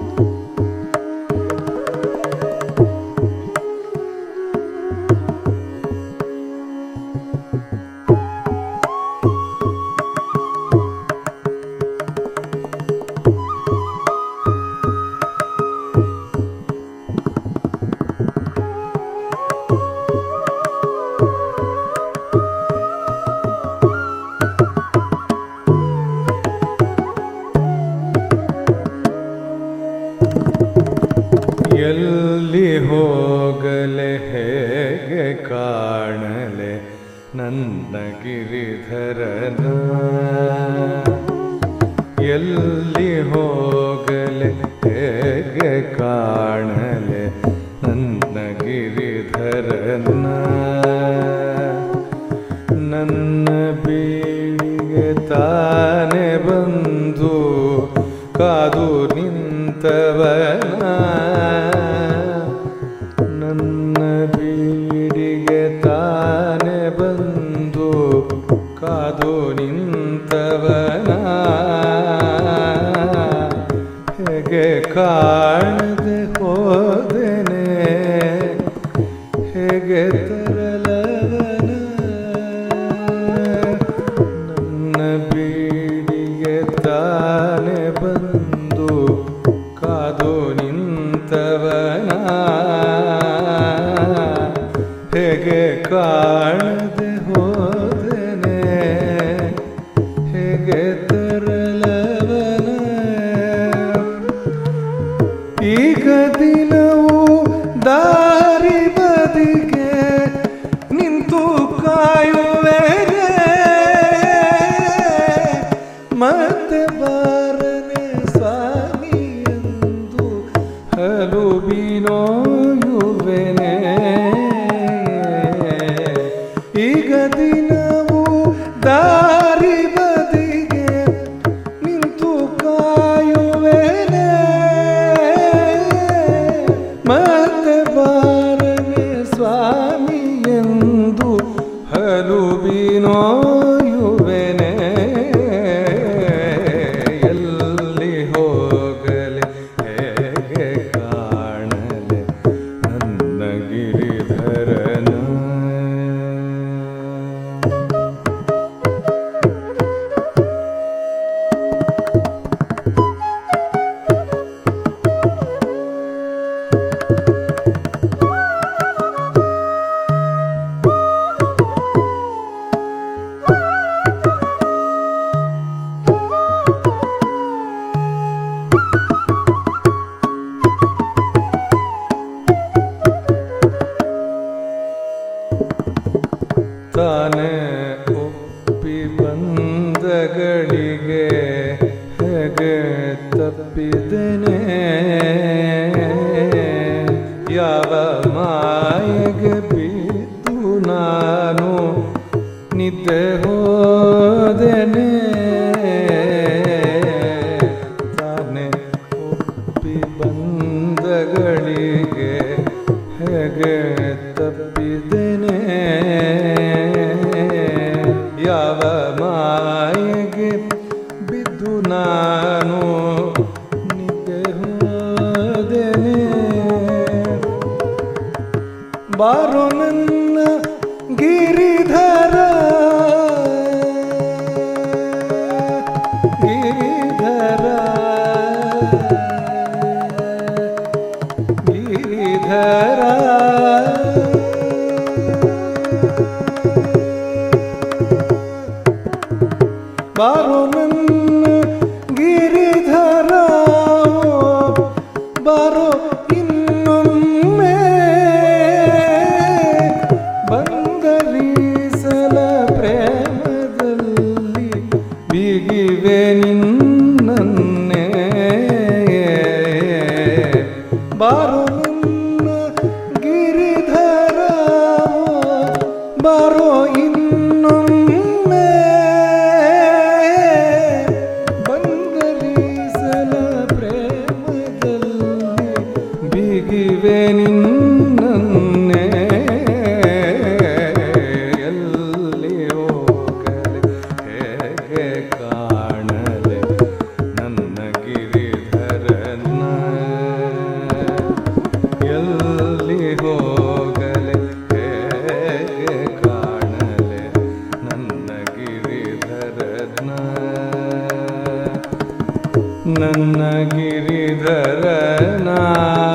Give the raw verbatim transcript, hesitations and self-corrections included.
ಎಲ್ಲಿ ಹೋಗಲೆ ಹೇಗೆ ಕಾಣಲೆ ನನ್ನ ಗಿರಿಧರನ, ಎಲ್ಲಿ ಹೋಗಲೆ ಹೇಗೆ ಕಾಣಲೆ ನನ್ನ ಗಿರಿಧರನ, ನನ್ನ ಬೀಳಿಗೆ ತಾನೆ ಬಂದು ಕಾದು ನಿಂತವನ, ನನ್ನ ಬೀಡಿಗೆ ತಾನೆ ಬಂದು ಕಾದು ನಿಂತವನ, ಹೇಗೆ ಕಾಣದೆ ಹೋದೆನೆ ಹೇಗೆ ತರಲವನ, ನನ್ನ ಬೀಡಿಗೆ ತಾನೆ ಬಂದು ಕಾದು ನಿಂತವನ, ಹೇಗೆ ಕಾಣದೆ ಹೋದೆನೆ ಹೇಗೆ ತರಲವನ, ಈಗ ದಿನವೂ ದಾರಿ ಬದಿಗೆ ನಿಂತು ಕಾಯುವೆನೆ, ಮತ್ತೆ ಬಾರನೆ ಸ್ವಾಮಿ ಎಂದು ಹಲುಬಿನೋಯುವೆನೆ, ಈಗ ದಿನವೂ ದಾರಿ ಬದಿಗೆ ನಿಂತು ಕಾಯುವೆನೆ, ಮತ್ತೆ ಬಾರನೆ ಸ್ವಾಮಿ ಎಂದು ಹಲುಬಿನೋಯುವೆನೆ, ಎಲ್ಲಿ ಹೋಗಲೆ ಹೇಗೆ ಕಾಣಲೆ ನನ್ನ ಗಿರಿಧರನ. ತಾನೆ ಒಪ್ಪಿ ಬಂದಗಳಿಗೆ ಹೇಗೆ ತಪ್ಪಿದೆನೆ, ಯಾವ ಮಾಯೆಗೆ ಬಿದ್ದು ನಾನು ನಿದ್ದೆ ಹೋದೆನೆ, ತಾನೆ ಒಪ್ಪಿ ಬಂದಗಳಿಗೆ ಹೇಗೆ ತಪ್ಪಿದೆನೆ, ಯಾವ ಮಾಯೆಗೆ ಬಿದ್ದು ನಾನು ನಿದ್ದೆ ಹೋದೆನೆ, ಬಾರೋ ನನ್ನ ಗಿರಿಧರ ಗಿರಿಧರ ಗಿರಿಧರ, ಬಾರೋ ನನ್ನ ಗಿರಿಧರ, ಬಾರೋ ಇನ್ನೊಮ್ಮೆ ಬಂದಲೀಸಲ ಪ್ರೇಮದಲ್ಲಿ ಬಿಗಿವೆ ನಿನ್ನನ್ನೇ, ಬಾರೋ ನನ್ನ ಗಿರಿಧರ, ಬಾರೋ ಇನ್ನೊಮ್ಮೆ ಬಂದಲೀಸಲ ಪ್ರೇಮದಲ್ಲಿ ಬಿಗಿವೆ ನಿನ್ನನ್ನೇ, ಎಲ್ಲಿ ಹೋಗಲೆ ಹೇಗೆ ಕಾಣಲೆ ನನ್ನ ಗಿರಿಧರನ. ನನ್ನ ಗಿರಿಧರನ